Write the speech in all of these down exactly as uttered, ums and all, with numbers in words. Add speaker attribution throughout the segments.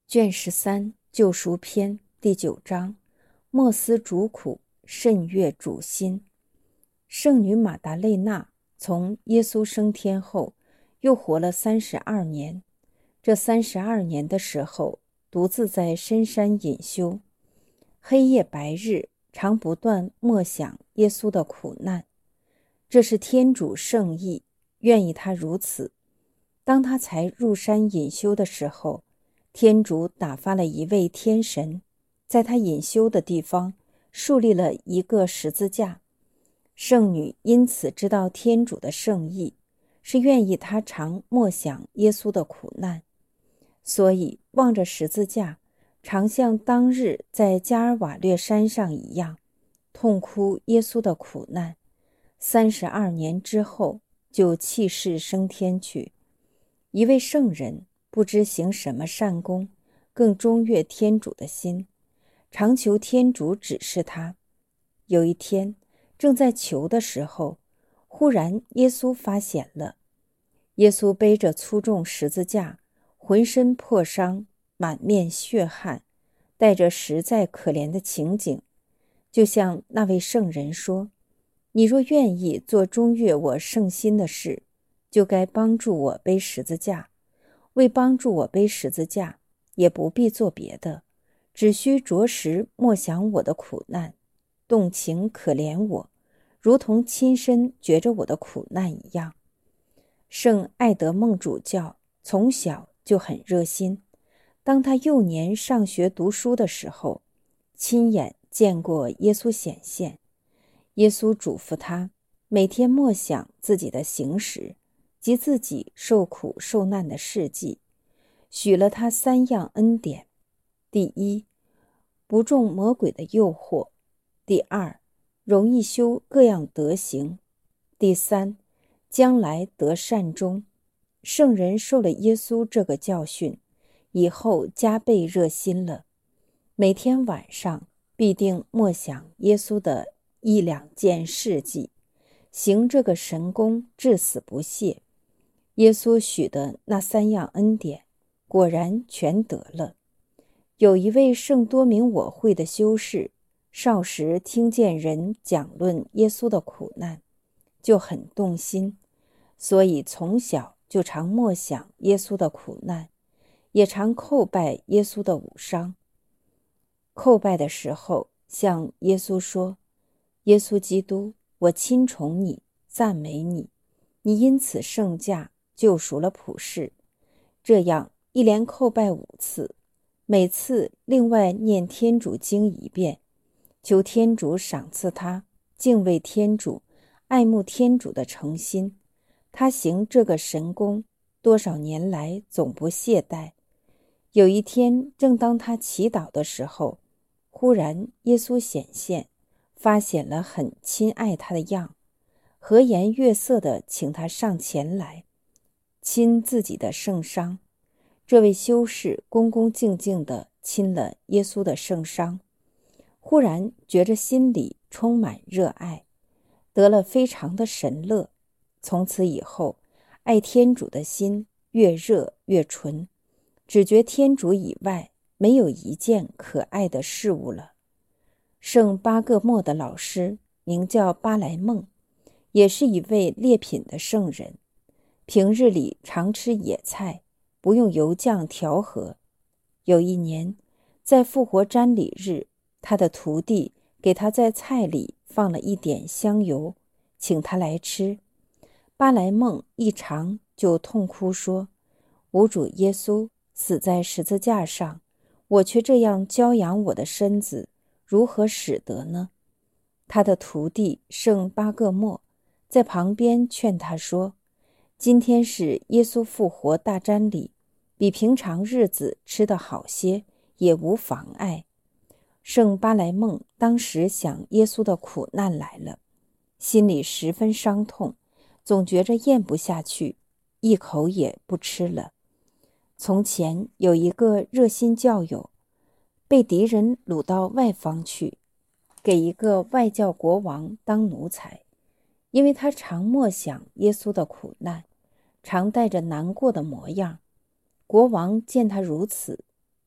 Speaker 1: 卷十三救赎篇第九章，莫思主苦，甚悦主心。圣女马达肋纳从耶稣升天后又活了三十二年，这三十二年的时候，独自在深山隐修，黑夜白日常不断默想耶稣的苦难。这是天主圣意，愿意他如此。当他才入山隐修的时候，天主打发了一位天神，在他隐修的地方树立了一个十字架。圣女因此知道天主的圣意，是愿意他常默想耶稣的苦难，所以望着十字架，常像当日在加尔瓦略山上一样，痛哭耶稣的苦难。三十二年之后，就弃世升天去。一位圣人，不知行什么善功，更中悦天主的心，常求天主指示他。有一天，正在求的时候，忽然耶稣发显了。耶稣背着粗重十字架，浑身破伤，满面血汗，带着实在可怜的情景，就像那位圣人说：你若愿意做中悦我圣心的事，就该帮助我背十字架。为帮助我背十字架，也不必做别的，只需着实默想我的苦难，动情可怜我，如同亲身觉着我的苦难一样。圣爱德孟主教从小就很热心，当他幼年上学读书的时候，亲眼见过耶稣显现。耶稣嘱咐他每天默想自己的行史及自己受苦受难的事迹，许了他三样恩典：第一，不中魔鬼的诱惑；第二，容易修各样德行；第三，将来得善终。圣人受了耶稣这个教训以后，加倍热心了，每天晚上必定默想耶稣的一两件事迹，行这个神功，至死不懈。耶稣许的那三样恩典果然全得了。有一位圣多明我会的修士，少时听见人讲论耶稣的苦难，就很动心，所以从小就常默想耶稣的苦难，也常叩拜耶稣的五伤。叩拜的时候，向耶稣说：耶稣基督，我亲崇你，赞美你，你因此圣驾救赎了普世。这样一连叩拜五次，每次另外念天主经一遍，求天主赏赐他敬畏天主、爱慕天主的诚心。他行这个神功多少年来总不懈怠。有一天，正当他祈祷的时候，忽然耶稣显现，发显了很亲爱他的样，和颜悦色地请他上前来亲自己的圣伤。这位修士恭恭敬敬地亲了耶稣的圣伤，忽然觉着心里充满热爱，得了非常的神乐。从此以后，爱天主的心越热越纯，只觉天主以外没有一件可爱的事物了。圣巴各莫的老师名叫巴莱孟，也是一位烈品的圣人，平日里常吃野菜，不用油酱调和。有一年，在复活瞻礼日，他的徒弟给他在菜里放了一点香油，请他来吃。巴莱孟一尝就痛哭说：吾主耶稣死在十字架上，我却这样娇养我的身子，如何使得呢？他的徒弟圣巴各莫在旁边劝他说：今天是耶稣复活大瞻礼，比平常日子吃得好些也无妨碍。圣巴莱孟当时想耶稣的苦难来了，心里十分伤痛，总觉着咽不下去，一口也不吃了。从前有一个热心教友，被敌人掳到外方去，给一个外教国王当奴才。因为他常默想耶稣的苦难，常带着难过的模样。国王见他如此，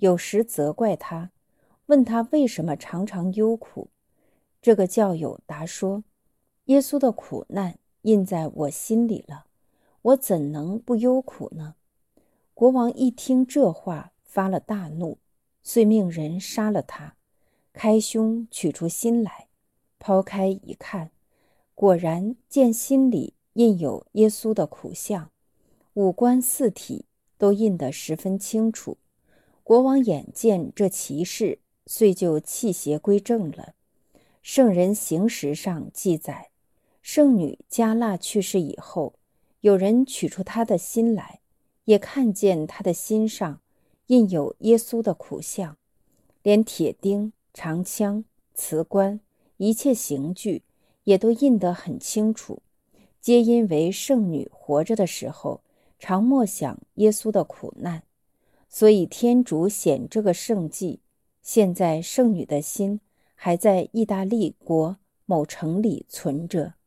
Speaker 1: 有时责怪他，问他为什么常常忧苦。这个教友答说：耶稣的苦难印在我心里了，我怎能不忧苦呢？国王一听这话，发了大怒，遂命人杀了他，开胸取出心来，抛开一看，果然见心里印有耶稣的苦相，五官四体都印得十分清楚。国王眼见这奇事，遂就弃邪归正了。圣人行识上记载，圣女加纳去世以后，有人取出她的心来，也看见她的心上印有耶稣的苦相，连铁钉、长枪、瓷冠，一切刑具也都印得很清楚，皆因为圣女活着的时候常默想耶稣的苦难，所以天主显这个圣迹。现在圣女的心还在意大利国某城里存着。